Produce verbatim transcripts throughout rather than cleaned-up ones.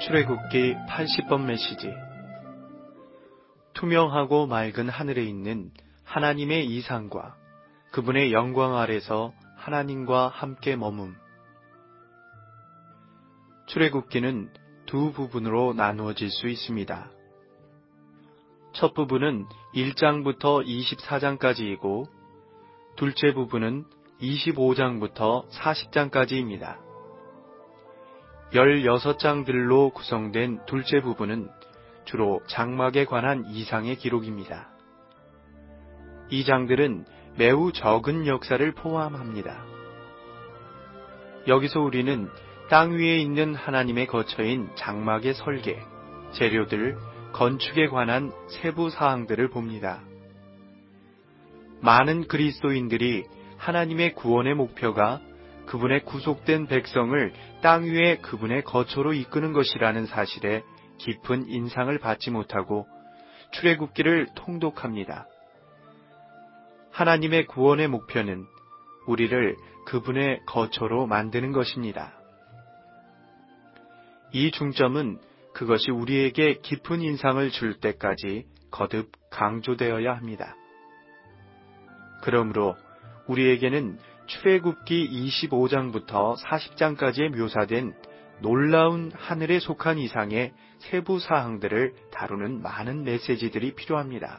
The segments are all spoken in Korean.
출애굽기 팔십 번 메시지. 투명하고 맑은 하늘에 있는 하나님의 이상과 그분의 영광 아래서 하나님과 함께 머문. 출애굽기는 두 부분으로 나누어질 수 있습니다. 첫 부분은 일 장부터 이십사 장까지이고 둘째 부분은 이십오 장부터 사십 장까지입니다. 열여섯 장들로 구성된 둘째 부분은 주로 장막에 관한 이상의 기록입니다. 이 장들은 매우 적은 역사를 포함합니다. 여기서 우리는 땅 위에 있는 하나님의 거처인 장막의 설계, 재료들, 건축에 관한 세부 사항들을 봅니다. 많은 그리스도인들이 하나님의 구원의 목표가 그분의 구속된 백성을 땅 위에 그분의 거처로 이끄는 것이라는 사실에 깊은 인상을 받지 못하고 출애굽기를 통독합니다. 하나님의 구원의 목표는 우리를 그분의 거처로 만드는 것입니다. 이 중점은 그것이 우리에게 깊은 인상을 줄 때까지 거듭 강조되어야 합니다. 그러므로 우리에게는 출애굽기 이십오 장부터 사십 장까지에 묘사된 놀라운 하늘에 속한 이상의 세부 사항들을 다루는 많은 메시지들이 필요합니다.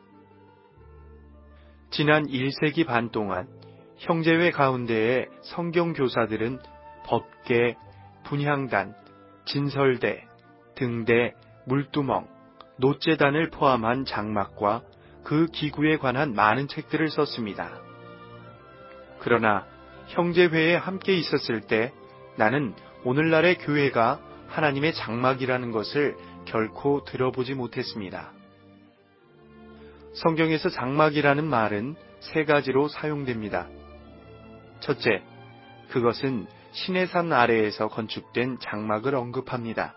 지난 일 세기 반 동안 형제회 가운데의 성경 교사들은 법계, 분향단, 진설대, 등대, 물두멍, 노제단을 포함한 장막과 그 기구에 관한 많은 책들을 썼습니다. 그러나 형제회에 함께 있었을 때 나는 오늘날의 교회가 하나님의 장막이라는 것을 결코 들어보지 못했습니다. 성경에서 장막이라는 말은 세 가지로 사용됩니다. 첫째, 그것은 시내산 아래에서 건축된 장막을 언급합니다.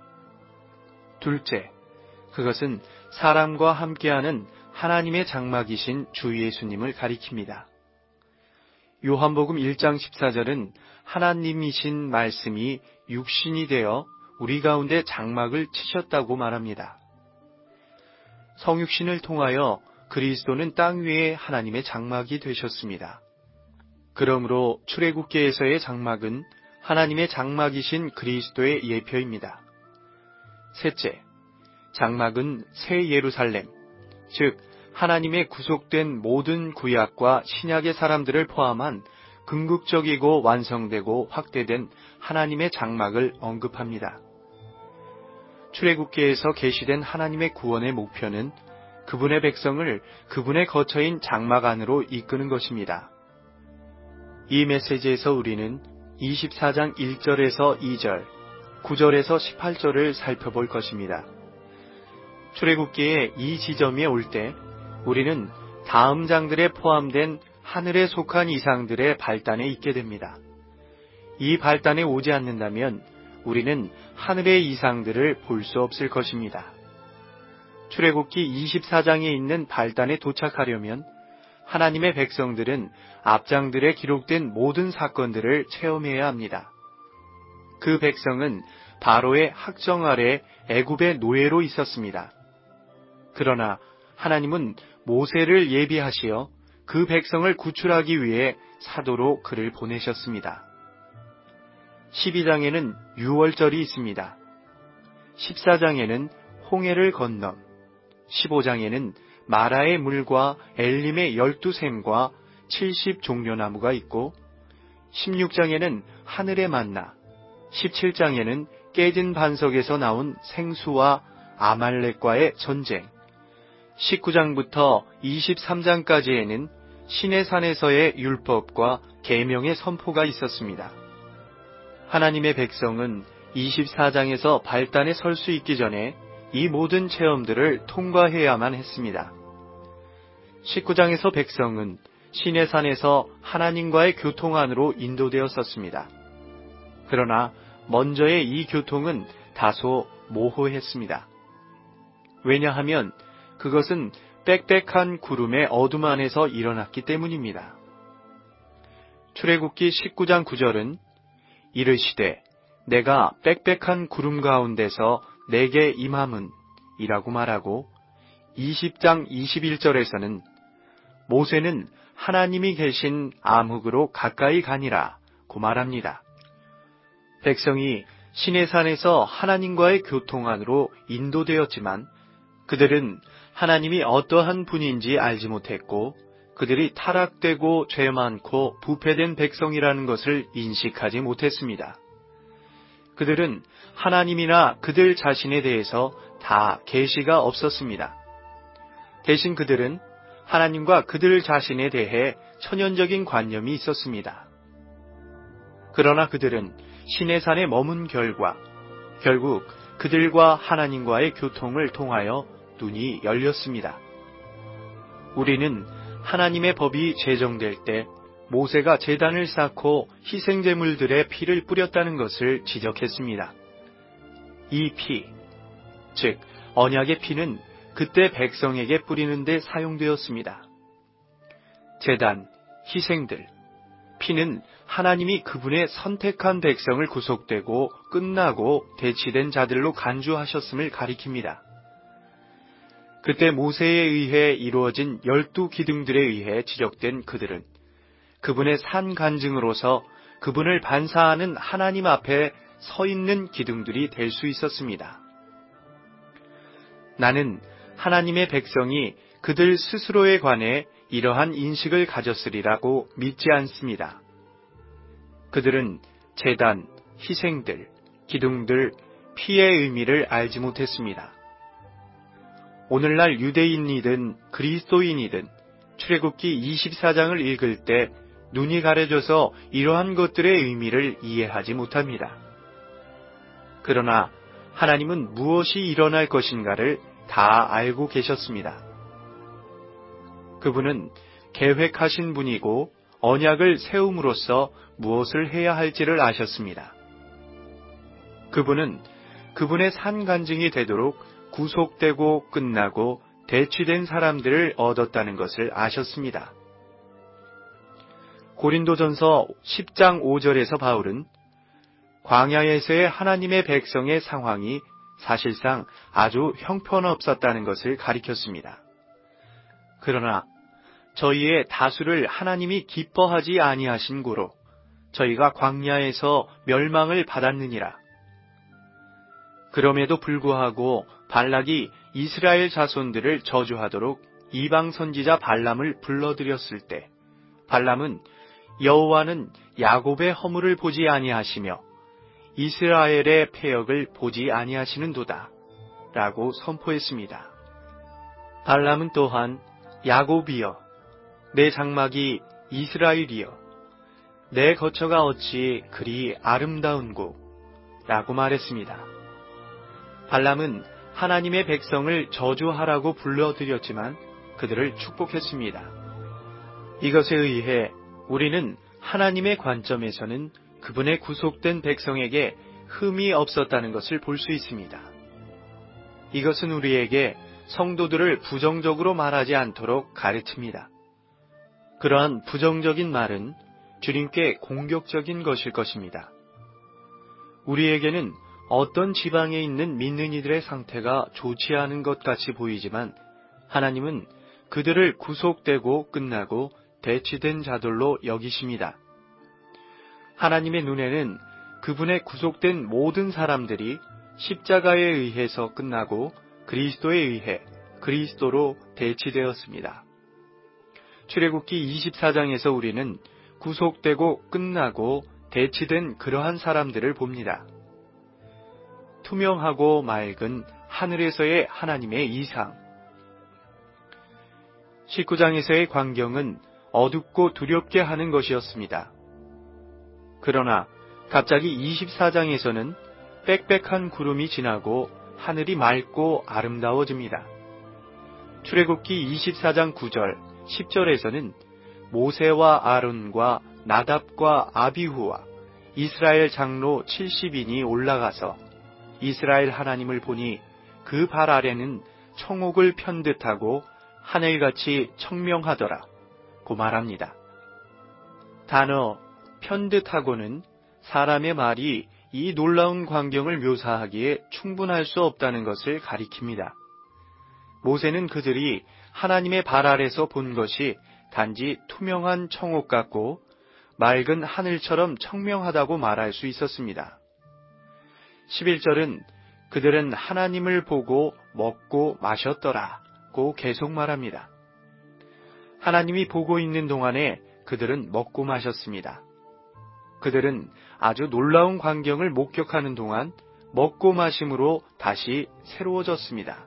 둘째, 그것은 사람과 함께하는 하나님의 장막이신 주 예수님을 가리킵니다. 요한복음 일 장 십사 절은 하나님이신 말씀이 육신이 되어 우리 가운데 장막을 치셨다고 말합니다. 성육신을 통하여 그리스도는 땅 위에 하나님의 장막이 되셨습니다. 그러므로 출애굽기에서의 장막은 하나님의 장막이신 그리스도의 예표입니다. 셋째, 장막은 새 예루살렘, 즉 하나님의 구속된 모든 구약과 신약의 사람들을 포함한 궁극적이고 완성되고 확대된 하나님의 장막을 언급합니다. 출애굽기에서 계시된 하나님의 구원의 목표는 그분의 백성을 그분의 거처인 장막 안으로 이끄는 것입니다. 이 메시지에서 우리는 이십사 장 일 절에서 이 절, 구 절에서 십팔 절을 살펴볼 것입니다. 출애굽기의 이 지점에 올 때 우리는 다음 장들에 포함된 하늘에 속한 이상들의 발단에 있게 됩니다. 이 발단에 오지 않는다면 우리는 하늘의 이상들을 볼 수 없을 것입니다. 출애굽기 이십사 장에 있는 발단에 도착하려면 하나님의 백성들은 앞장들에 기록된 모든 사건들을 체험해야 합니다. 그 백성은 바로의 학정 아래 애굽의 노예로 있었습니다. 그러나 하나님은 모세를 예비하시어 그 백성을 구출하기 위해 사도로 그를 보내셨습니다. 십이 장에는 유월절이 있습니다. 십사 장에는 홍해를 건넘, 십오 장에는 마라의 물과 엘림의 열두 샘과 칠십 종려나무가 있고, 십육 장에는 하늘의 만나, 십칠 장에는 깨진 반석에서 나온 생수와 아말렉과의 전쟁, 십구 장부터 이십삼 장까지에는 시내산에서의 율법과 계명의 선포가 있었습니다. 하나님의 백성은 이십사 장에서 발단에 설 수 있기 전에 이 모든 체험들을 통과해야만 했습니다. 십구 장에서 백성은 시내산에서 하나님과의 교통 안으로 인도되었었습니다. 그러나 먼저의 이 교통은 다소 모호했습니다. 왜냐하면 그것은 빽빽한 구름의 어둠 안에서 일어났기 때문입니다. 출애굽기 십구 장 구 절은 이르시되 내가 빽빽한 구름 가운데서 내게 임함은 이라고 말하고 이십 장 이십일 절에서는 모세는 하나님이 계신 암흑으로 가까이 가니라 고 말합니다. 백성이 시내산에서 하나님과의 교통 안으로 인도되었지만 그들은 하나님이 어떠한 분인지 알지 못했고 그들이 타락되고 죄 많고 부패된 백성이라는 것을 인식하지 못했습니다. 그들은 하나님이나 그들 자신에 대해서 다 계시가 없었습니다. 대신 그들은 하나님과 그들 자신에 대해 천연적인 관념이 있었습니다. 그러나 그들은 시내산에 머문 결과 결국 그들과 하나님과의 교통을 통하여 눈이 열렸습니다. 우리는 하나님의 법이 제정될 때 모세가 제단을 쌓고 희생제물들의 피를 뿌렸다는 것을 지적했습니다. 이 피, 즉 언약의 피는 그때 백성에게 뿌리는 데 사용되었습니다. 제단, 희생들, 피는 하나님이 그분의 선택한 백성을 구속되고 끝나고 대치된 자들로 간주하셨음을 가리킵니다. 그때 모세에 의해 이루어진 열두 기둥들에 의해 지적된 그들은 그분의 산 간증으로서 그분을 반사하는 하나님 앞에 서 있는 기둥들이 될 수 있었습니다. 나는 하나님의 백성이 그들 스스로에 관해 이러한 인식을 가졌으리라고 믿지 않습니다. 그들은 제단, 희생들, 기둥들, 피의 의미를 알지 못했습니다. 오늘날 유대인이든 그리스도인이든 출애굽기 이십사 장을 읽을 때 눈이 가려져서 이러한 것들의 의미를 이해하지 못합니다. 그러나 하나님은 무엇이 일어날 것인가를 다 알고 계셨습니다. 그분은 계획하신 분이고 언약을 세움으로써 무엇을 해야 할지를 아셨습니다. 그분은 그분의 산간증이 되도록 구속되고 끝나고 대취된 사람들을 얻었다는 것을 아셨습니다. 고린도전서 십 장 오 절에서 바울은 광야에서의 하나님의 백성의 상황이 사실상 아주 형편없었다는 것을 가리켰습니다. 그러나 저희의 다수를 하나님이 기뻐하지 아니하신 고로 저희가 광야에서 멸망을 받았느니라. 그럼에도 불구하고 발락이 이스라엘 자손들을 저주하도록 이방 선지자 발람을 불러들였을 때 발람은 여호와는 야곱의 허물을 보지 아니하시며 이스라엘의 패역을 보지 아니하시는도다 라고 선포했습니다. 발람은 또한 야곱이여 내 장막이 이스라엘이여 내 거처가 어찌 그리 아름다운고 라고 말했습니다. 발람은 하나님의 백성을 저주하라고 불러들였지만 그들을 축복했습니다. 이것에 의해 우리는 하나님의 관점에서는 그분의 구속된 백성에게 흠이 없었다는 것을 볼 수 있습니다. 이것은 우리에게 성도들을 부정적으로 말하지 않도록 가르칩니다. 그러한 부정적인 말은 주님께 공격적인 것일 것입니다. 우리에게는 어떤 지방에 있는 믿는 이들의 상태가 좋지 않은 것 같이 보이지만 하나님은 그들을 구속되고 끝나고 대치된 자들로 여기십니다. 하나님의 눈에는 그분의 구속된 모든 사람들이 십자가에 의해서 끝나고 그리스도에 의해 그리스도로 대치되었습니다. 출애굽기 이십사 장에서 우리는 구속되고 끝나고 대치된 그러한 사람들을 봅니다. 투명하고 맑은 하늘에서의 하나님의 이상. 십구 장에서의 광경은 어둡고 두렵게 하는 것이었습니다. 그러나 갑자기 이십사 장에서는 빽빽한 구름이 지나고 하늘이 맑고 아름다워집니다. 출애굽기 이십사 장 구 절, 십 절에서는 모세와 아론과 나답과 아비후와 이스라엘 장로 칠십 인이 올라가서 이스라엘 하나님을 보니 그 발 아래는 청옥을 편듯하고 하늘같이 청명하더라 고 말합니다. 단어 편듯하고는 사람의 말이 이 놀라운 광경을 묘사하기에 충분할 수 없다는 것을 가리킵니다. 모세는 그들이 하나님의 발 아래서 본 것이 단지 투명한 청옥 같고 맑은 하늘처럼 청명하다고 말할 수 있었습니다. 십일 절은 그들은 하나님을 보고 먹고 마셨더라고 계속 말합니다. 하나님이 보고 있는 동안에 그들은 먹고 마셨습니다. 그들은 아주 놀라운 광경을 목격하는 동안 먹고 마심으로 다시 새로워졌습니다.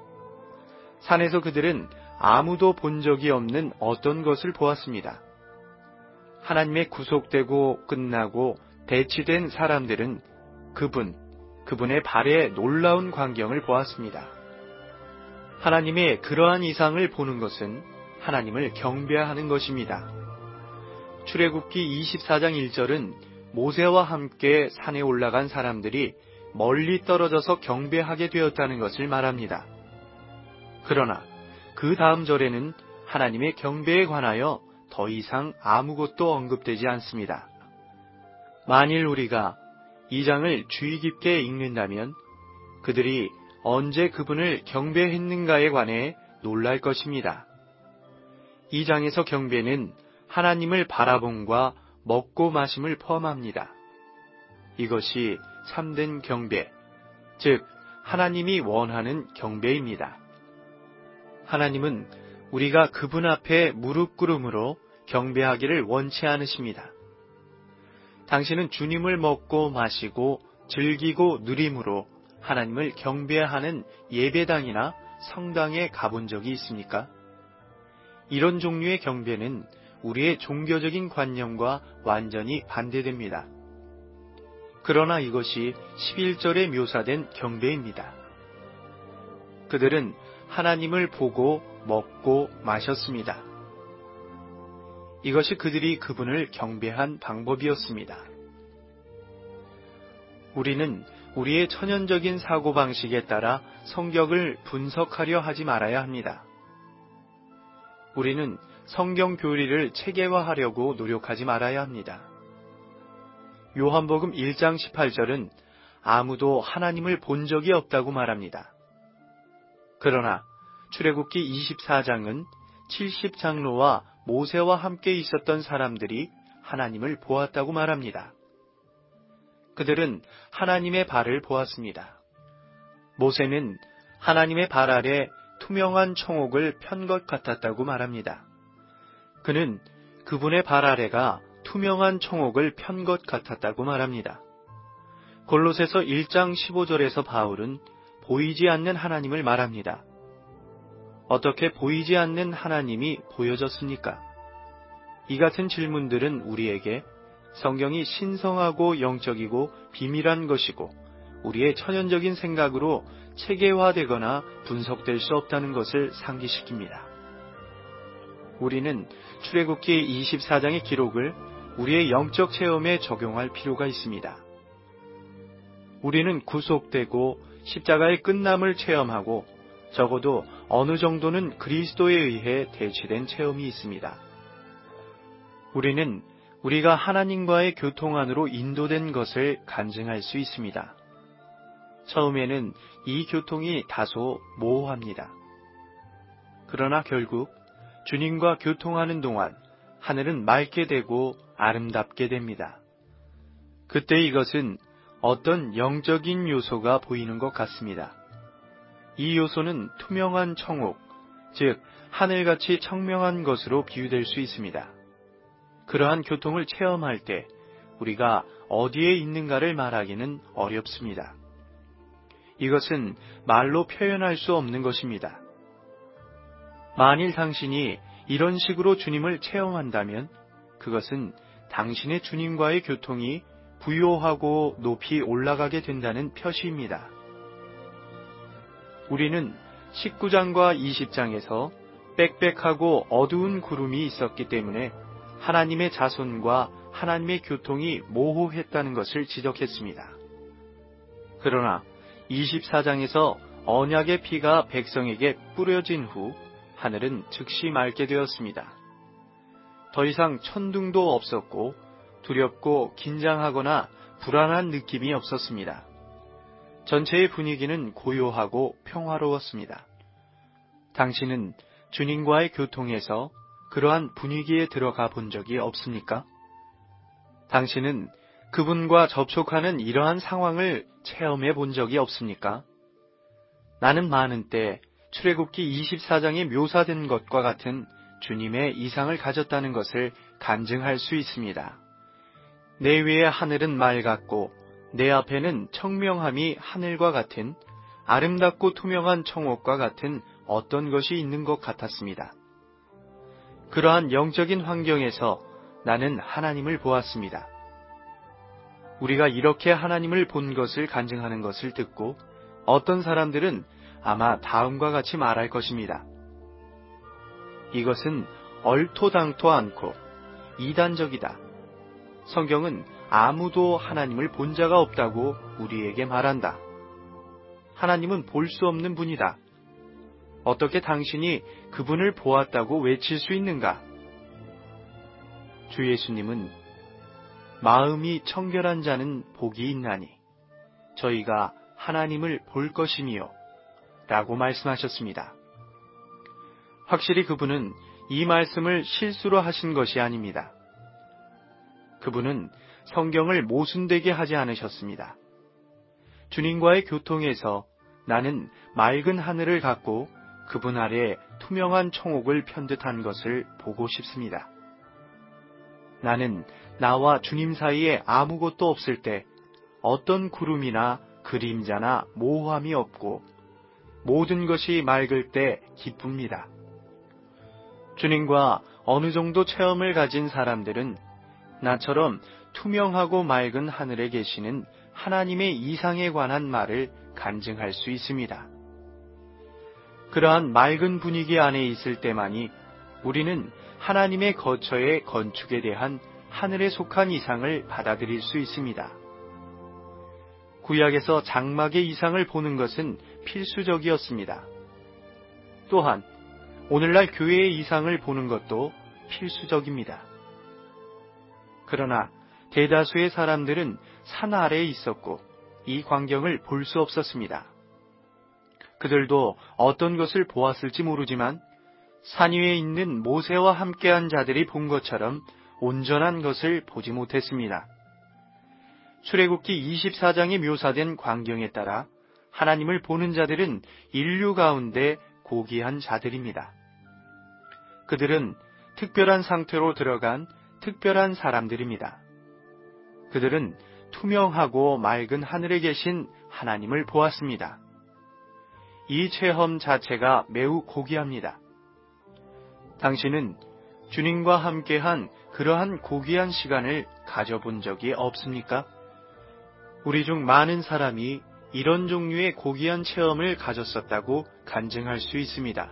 산에서 그들은 아무도 본 적이 없는 어떤 것을 보았습니다. 하나님의 구속되고 끝나고 대치된 사람들은 그분, 그분의 발에 놀라운 광경을 보았습니다. 하나님의 그러한 이상을 보는 것은 하나님을 경배하는 것입니다. 출애굽기 이십사 장 일 절은 모세와 함께 산에 올라간 사람들이 멀리 떨어져서 경배하게 되었다는 것을 말합니다. 그러나 그 다음 절에는 하나님의 경배에 관하여 더 이상 아무것도 언급되지 않습니다. 만일 우리가 이 장을 주의 깊게 읽는다면 그들이 언제 그분을 경배했는가에 관해 놀랄 것입니다. 이 장에서 경배는 하나님을 바라봄과 먹고 마심을 포함합니다. 이것이 참된 경배, 즉 하나님이 원하는 경배입니다. 하나님은 우리가 그분 앞에 무릎 꿇음으로 경배하기를 원치 않으십니다. 당신은 주님을 먹고 마시고 즐기고 누림으로 하나님을 경배하는 예배당이나 성당에 가본 적이 있습니까? 이런 종류의 경배는 우리의 종교적인 관념과 완전히 반대됩니다. 그러나 이것이 십일 절에 묘사된 경배입니다. 그들은 하나님을 보고 먹고 마셨습니다. 이것이 그들이 그분을 경배한 방법이었습니다. 우리는 우리의 천연적인 사고방식에 따라 성경을 분석하려 하지 말아야 합니다. 우리는 성경 교리를 체계화하려고 노력하지 말아야 합니다. 요한복음 일 장 십팔 절은 아무도 하나님을 본 적이 없다고 말합니다. 그러나 출애굽기 이십사 장은 칠십 장로와 모세와 함께 있었던 사람들이 하나님을 보았다고 말합니다. 그들은 하나님의 발을 보았습니다. 모세는 하나님의 발 아래 투명한 청옥을 편 것 같았다고 말합니다. 그는 그분의 발 아래가 투명한 청옥을 편 것 같았다고 말합니다. 골로새서 일 장 십오 절에서 바울은 보이지 않는 하나님을 말합니다. 어떻게 보이지 않는 하나님이 보여졌습니까? 이 같은 질문들은 우리에게 성경이 신성하고 영적이고 비밀한 것이고 우리의 천연적인 생각으로 체계화되거나 분석될 수 없다는 것을 상기시킵니다. 우리는 출애굽기 이십사 장의 기록을 우리의 영적 체험에 적용할 필요가 있습니다. 우리는 구속되고 십자가의 끝남을 체험하고 적어도 어느 정도는 그리스도에 의해 대치된 체험이 있습니다. 우리는 우리가 하나님과의 교통 안으로 인도된 것을 간증할 수 있습니다. 처음에는 이 교통이 다소 모호합니다. 그러나 결국 주님과 교통하는 동안 하늘은 맑게 되고 아름답게 됩니다. 그때 이것은 어떤 영적인 요소가 보이는 것 같습니다. 이 요소는 투명한 청옥, 즉 하늘같이 청명한 것으로 비유될 수 있습니다. 그러한 교통을 체험할 때 우리가 어디에 있는가를 말하기는 어렵습니다. 이것은 말로 표현할 수 없는 것입니다. 만일 당신이 이런 식으로 주님을 체험한다면 그것은 당신의 주님과의 교통이 부요하고 높이 올라가게 된다는 표시입니다. 우리는 십구 장과 이십 장에서 빽빽하고 어두운 구름이 있었기 때문에 하나님의 자손과 하나님의 교통이 모호했다는 것을 지적했습니다. 그러나 이십사 장에서 언약의 피가 백성에게 뿌려진 후 하늘은 즉시 맑게 되었습니다. 더 이상 천둥도 없었고 두렵고 긴장하거나 불안한 느낌이 없었습니다. 전체의 분위기는 고요하고 평화로웠습니다. 당신은 주님과의 교통에서 그러한 분위기에 들어가 본 적이 없습니까? 당신은 그분과 접촉하는 이러한 상황을 체험해 본 적이 없습니까? 나는 많은 때 출애굽기 이십사 장에 묘사된 것과 같은 주님의 이상을 가졌다는 것을 간증할 수 있습니다. 내 위의 하늘은 맑았고 내 앞에는 청명함이 하늘과 같은 아름답고 투명한 청옥과 같은 어떤 것이 있는 것 같았습니다. 그러한 영적인 환경에서 나는 하나님을 보았습니다. 우리가 이렇게 하나님을 본 것을 간증하는 것을 듣고 어떤 사람들은 아마 다음과 같이 말할 것입니다. 이것은 얼토당토 않고 이단적이다. 성경은 아무도 하나님을 본 자가 없다고 우리에게 말한다. 하나님은 볼 수 없는 분이다. 어떻게 당신이 그분을 보았다고 외칠 수 있는가? 주 예수님은 마음이 청결한 자는 복이 있나니 저희가 하나님을 볼 것이니요 라고 말씀하셨습니다. 확실히 그분은 이 말씀을 실수로 하신 것이 아닙니다. 그분은 성경을 모순되게 하지 않으셨습니다. 주님과의 교통에서 나는 맑은 하늘을 갖고 그분 아래 투명한 청옥을 편듯한 것을 보고 싶습니다. 나는 나와 주님 사이에 아무것도 없을 때 어떤 구름이나 그림자나 모호함이 없고 모든 것이 맑을 때 기쁩니다. 주님과 어느 정도 체험을 가진 사람들은 나처럼 투명하고 맑은 하늘에 계시는 하나님의 이상에 관한 말을 간증할 수 있습니다. 그러한 맑은 분위기 안에 있을 때만이 우리는 하나님의 거처의 건축에 대한 하늘에 속한 이상을 받아들일 수 있습니다. 구약에서 장막의 이상을 보는 것은 필수적이었습니다. 또한 오늘날 교회의 이상을 보는 것도 필수적입니다. 그러나 대다수의 사람들은 산 아래에 있었고 이 광경을 볼 수 없었습니다. 그들도 어떤 것을 보았을지 모르지만 산 위에 있는 모세와 함께한 자들이 본 것처럼 온전한 것을 보지 못했습니다. 출애굽기 이십사 장에 묘사된 광경에 따라 하나님을 보는 자들은 인류 가운데 고귀한 자들입니다. 그들은 특별한 상태로 들어간 특별한 사람들입니다. 그들은 투명하고 맑은 하늘에 계신 하나님을 보았습니다. 이 체험 자체가 매우 고귀합니다. 당신은 주님과 함께한 그러한 고귀한 시간을 가져본 적이 없습니까? 우리 중 많은 사람이 이런 종류의 고귀한 체험을 가졌었다고 간증할 수 있습니다.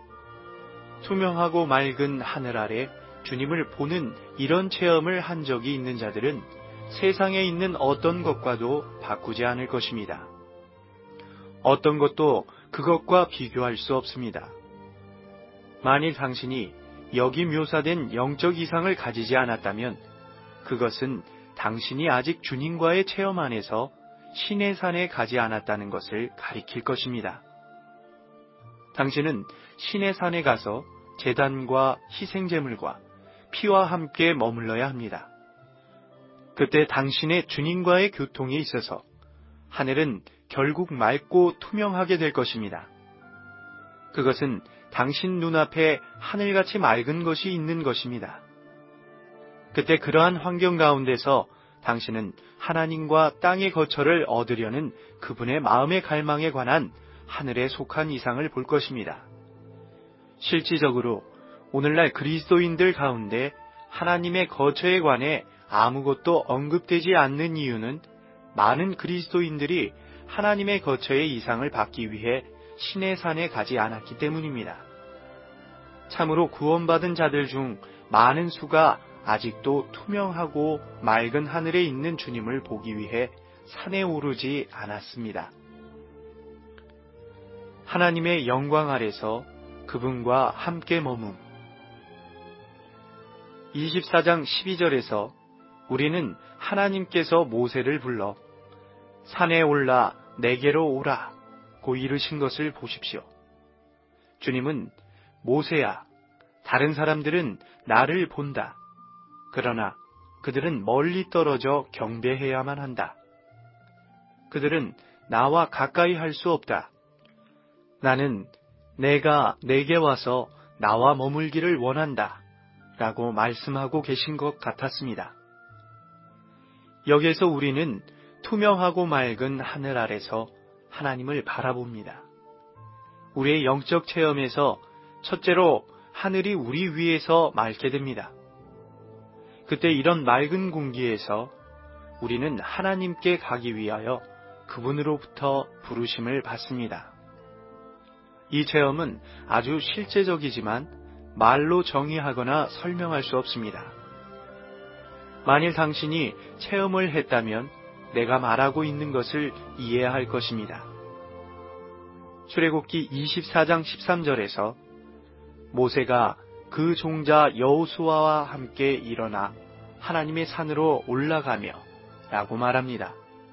투명하고 맑은 하늘 아래 주님을 보는 이런 체험을 한 적이 있는 자들은 세상에 있는 어떤 것과도 바꾸지 않을 것입니다. 어떤 것도 그것과 비교할 수 없습니다. 만일 당신이 여기 묘사된 영적 이상을 가지지 않았다면 그것은 당신이 아직 주님과의 체험 안에서 신의 산에 가지 않았다는 것을 가리킬 것입니다. 당신은 신의 산에 가서 제단과 희생제물과 피와 함께 머물러야 합니다. 그때 당신의 주님과의 교통에 있어서 하늘은 결국 맑고 투명하게 될 것입니다. 그것은 당신 눈앞에 하늘같이 맑은 것이 있는 것입니다. 그때 그러한 환경 가운데서 당신은 하나님과 땅의 거처를 얻으려는 그분의 마음의 갈망에 관한 하늘에 속한 이상을 볼 것입니다. 실질적으로 오늘날 그리스도인들 가운데 하나님의 거처에 관해 아무것도 언급되지 않는 이유는 많은 그리스도인들이 하나님의 거처의 이상을 받기 위해 신의 산에 가지 않았기 때문입니다. 참으로 구원받은 자들 중 많은 수가 아직도 투명하고 맑은 하늘에 있는 주님을 보기 위해 산에 오르지 않았습니다. 하나님의 영광 아래서 그분과 함께 머문. 이십사 장 십이 절에서 우리는 하나님께서 모세를 불러 산에 올라 내게로 오라 고 이르신 것을 보십시오. 주님은 모세야, 다른 사람들은 나를 본다. 그러나 그들은 멀리 떨어져 경배해야만 한다. 그들은 나와 가까이 할 수 없다. 나는 내가 내게 와서 나와 머물기를 원한다. 라고 말씀하고 계신 것 같았습니다. 여기에서 우리는 투명하고 맑은 하늘 아래서 하나님을 바라봅니다. 우리의 영적 체험에서 첫째로 하늘이 우리 위에서 맑게 됩니다. 그때 이런 맑은 공기에서 우리는 하나님께 가기 위하여 그분으로부터 부르심을 받습니다. 이 체험은 아주 실제적이지만 말로 정의하거나 설명할 수 없습니다. 만일 당신이 체험을 했다면 내가 말하고 있는 것을 이해할 것입니다. 출애굽기 이십사 장 십삼 절에서 모세가 그 종자 여호수아와 함께 일어나 하나님의 산으로 올라가며 라고 말합니다.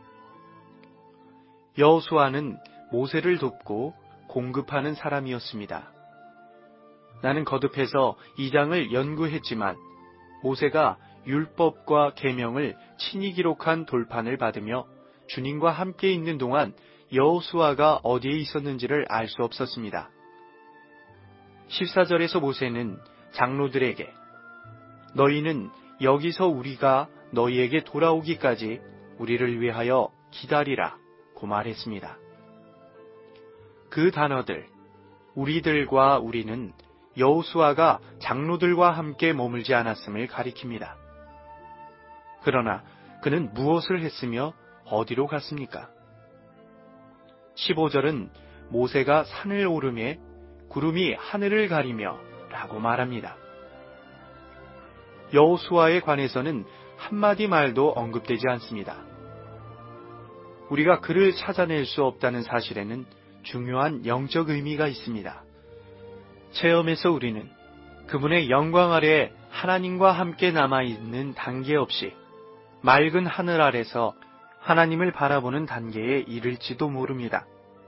여호수아는 모세를 돕고 공급하는 사람이었습니다. 나는 거듭해서 이 장을 연구했지만 모세가 율법과 계명을 친히 기록한 돌판을 받으며 주님과 함께 있는 동안 여호수아가 어디에 있었는지를 알 수 없었습니다. 십사 절에서 모세는 장로들에게 너희는 여기서 우리가 너희에게 돌아오기까지 우리를 위하여 기다리라 고 말했습니다. 그 단어들 우리들과 우리는 여호수아가 장로들과 함께 머물지 않았음을 가리킵니다. 그러나 그는 무엇을 했으며 어디로 갔습니까? 십오 절은 모세가 산을 오르매 구름이 하늘을 가리며 라고 말합니다. 여호수아에 관해서는 한마디 말도 언급되지 않습니다. 우리가 그를 찾아낼 수 없다는 사실에는 중요한 영적 의미가 있습니다. 체험에서 우리는 그분의 영광 아래 하나님과 함께 남아있는 단계 없이 맑은 하늘 아래서 하나님을 바라보는 단계에 이를지도 모릅니다.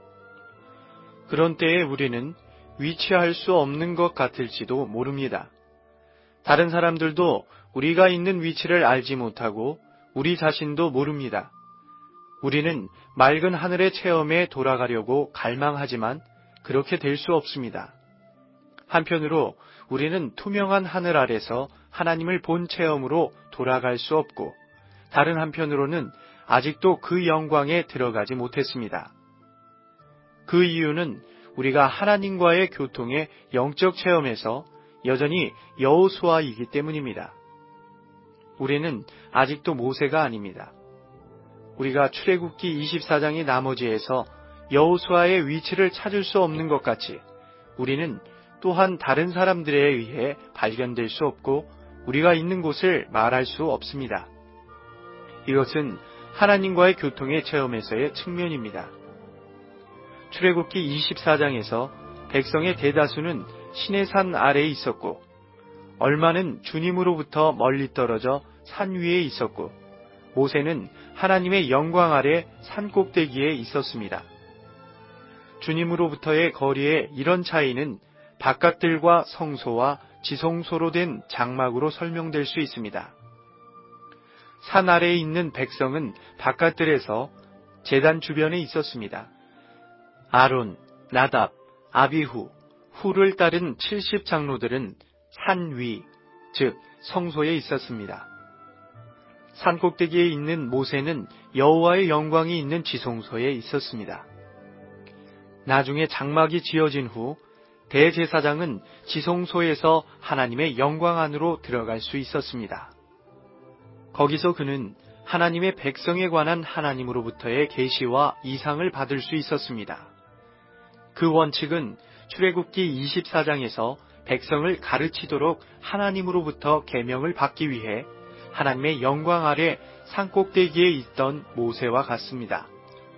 그런 때에 우리는 위치할 수 없는 것 같을지도 모릅니다. 다른 사람들도 우리가 있는 위치를 알지 못하고 우리 자신도 모릅니다. 우리는 맑은 하늘의 체험에 돌아가려고 갈망하지만 그렇게 될 수 없습니다. 한편으로 우리는 투명한 하늘 아래서 하나님을 본 체험으로 돌아갈 수 없고 다른 한편으로는 아직도 그 영광에 들어가지 못했습니다. 그 이유는 우리가 하나님과의 교통의 영적 체험에서 여전히 여호수아이기 때문입니다. 우리는 아직도 모세가 아닙니다. 우리가 출애굽기 이십사 장의 나머지에서 여호수아의 위치를 찾을 수 없는 것 같이 우리는 또한 다른 사람들에 의해 발견될 수 없고 우리가 있는 곳을 말할 수 없습니다. 이것은 하나님과의 교통의 체험에서의 측면입니다. 출애굽기 이십사 장에서 백성의 대다수는 시내산 아래에 있었고 얼마는 주님으로부터 멀리 떨어져 산 위에 있었고 모세는 하나님의 영광 아래 산 꼭대기에 있었습니다. 주님으로부터의 거리에 이런 차이는 바깥들과 성소와 지성소로 된 장막으로 설명될 수 있습니다. 산 아래에 있는 백성은 바깥들에서 제단 주변에 있었습니다. 아론, 나답, 아비후, 후를 따른 칠십 장로들은 산 위, 즉 성소에 있었습니다. 산 꼭대기에 있는 모세는 여호와의 영광이 있는 지성소에 있었습니다. 나중에 장막이 지어진 후 대제사장은 지성소에서 하나님의 영광 안으로 들어갈 수 있었습니다. 거기서 그는 하나님의 백성에 관한 하나님으로부터의 계시와 이상을 받을 수 있었습니다. 그 원칙은 출애굽기 이십사 장에서 백성을 가르치도록 하나님으로부터 계명을 받기 위해 하나님의 영광 아래 산꼭대기에 있던 모세와 같습니다.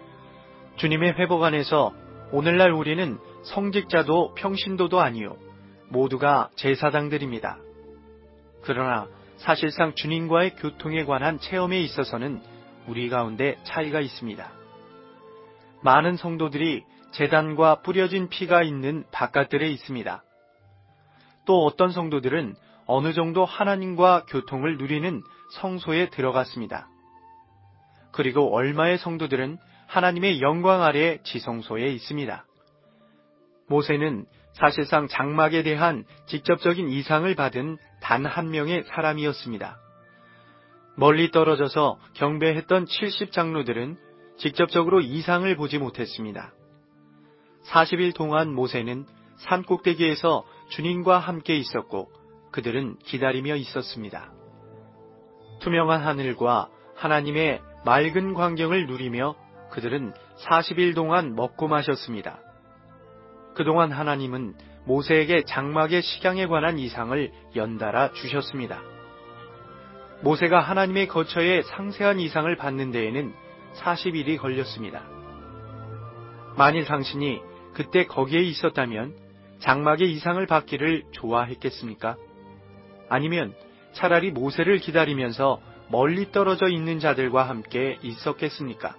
주님의 회복 안에서 오늘날 우리는 성직자도 평신도도 아니요 모두가 제사장들입니다. 그러나 사실상 주님과의 교통에 관한 체험에 있어서는 우리 가운데 차이가 있습니다. 많은 성도들이 제단과 뿌려진 피가 있는 바깥들에 있습니다. 또 어떤 성도들은 어느 정도 하나님과 교통을 누리는 성소에 들어갔습니다. 그리고 얼마의 성도들은 하나님의 영광 아래 지성소에 있습니다. 모세는 사실상 장막에 대한 직접적인 이상을 받은 단 한 명의 사람이었습니다. 멀리 떨어져서 경배했던 칠십 장로들은 직접적으로 이상을 보지 못했습니다. 사십 일 동안 모세는 산 꼭대기에서 주님과 함께 있었고 그들은 기다리며 있었습니다. 투명한 하늘과 하나님의 맑은 광경을 누리며 그들은 사십 일 동안 먹고 마셨습니다. 그동안 하나님은 모세에게 장막의 식양에 관한 이상을 연달아 주셨습니다. 모세가 하나님의 거처에 상세한 이상을 받는 데에는 사십 일이 걸렸습니다. 만일 당신이 그때 거기에 있었다면 장막의 이상을 받기를 좋아했겠습니까? 아니면 차라리 모세를 기다리면서 멀리 떨어져 있는 자들과 함께 있었겠습니까?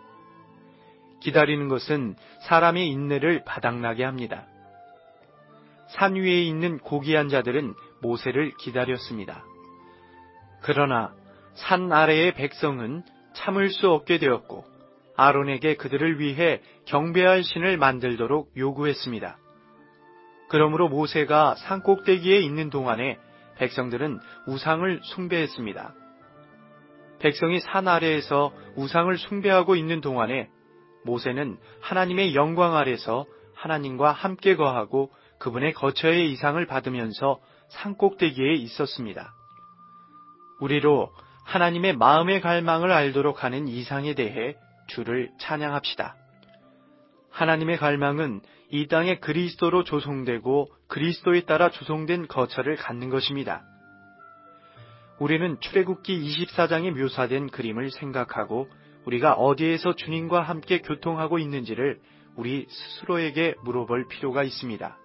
기다리는 것은 사람의 인내를 바닥나게 합니다. 산 위에 있는 고귀한 자들은 모세를 기다렸습니다. 그러나 산 아래의 백성은 참을 수 없게 되었고 아론에게 그들을 위해 경배할 신을 만들도록 요구했습니다. 그러므로 모세가 산 꼭대기에 있는 동안에 백성들은 우상을 숭배했습니다. 백성이 산 아래에서 우상을 숭배하고 있는 동안에 모세는 하나님의 영광 아래서 하나님과 함께 거하고 그분의 거처의 이상을 받으면서 산 꼭대기에 있었습니다. 우리로 하나님의 마음의 갈망을 알도록 하는 이상에 대해 주를 찬양합시다. 하나님의 갈망은 이 땅에 그리스도로 조성되고 그리스도에 따라 조성된 거처를 갖는 것입니다. 우리는 출애굽기 이십사 장에 묘사된 그림을 생각하고 우리가 어디에서 주님과 함께 교통하고 있는지를 우리 스스로에게 물어볼 필요가 있습니다.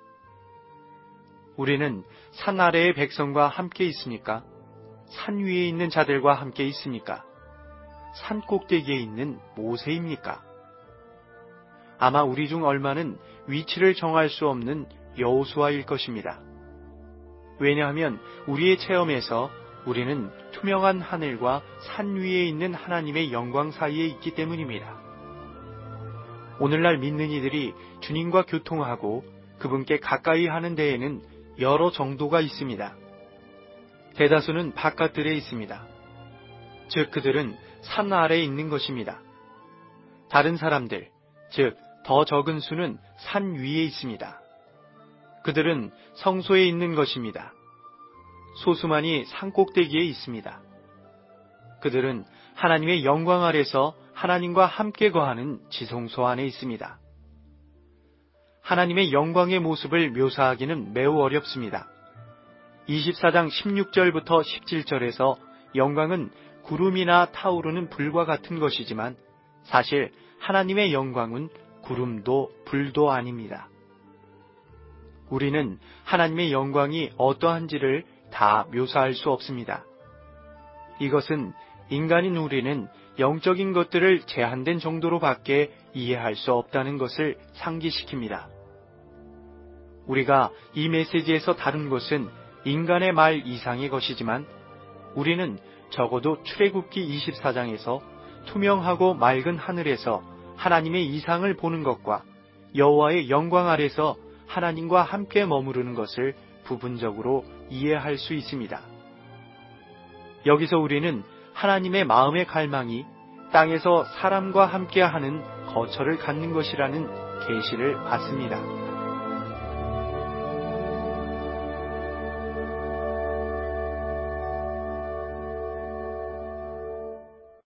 우리는 산 아래의 백성과 함께 있습니까? 산 위에 있는 자들과 함께 있습니까? 산 꼭대기에 있는 모세입니까? 아마 우리 중 얼마는 위치를 정할 수 없는 여호수아일 것입니다. 왜냐하면 우리의 체험에서 우리는 투명한 하늘과 산 위에 있는 하나님의 영광 사이에 있기 때문입니다. 오늘날 믿는 이들이 주님과 교통하고 그분께 가까이 하는 데에는 여러 정도가 있습니다. 대다수는 바깥들에 있습니다. 즉 그들은 산 아래에 있는 것입니다. 다른 사람들, 즉 더 적은 수는 산 위에 있습니다. 그들은 성소에 있는 것입니다. 소수만이 산 꼭대기에 있습니다. 그들은 하나님의 영광 아래서 하나님과 함께 거하는 지성소 안에 있습니다. 하나님의 영광의 모습을 묘사하기는 매우 어렵습니다. 이십사 장 십육 절부터 십칠 절에서 영광은 구름이나 타오르는 불과 같은 것이지만 사실 하나님의 영광은 구름도 불도 아닙니다. 우리는 하나님의 영광이 어떠한지를 다 묘사할 수 없습니다. 이것은 인간인 우리는 영적인 것들을 제한된 정도로밖에 이해할 수 없다는 것을 상기시킵니다. 우리가 이 메시지에서 다룬 것은 인간의 말 이상의 것이지만 우리는 적어도 출애굽기 이십사 장에서 투명하고 맑은 하늘에서 하나님의 이상을 보는 것과 여호와의 영광 아래서 하나님과 함께 머무르는 것을 부분적으로 이해할 수 있습니다. 여기서 우리는 하나님의 마음의 갈망이 땅에서 사람과 함께하는 거처를 갖는 것이라는 계시를 받습니다.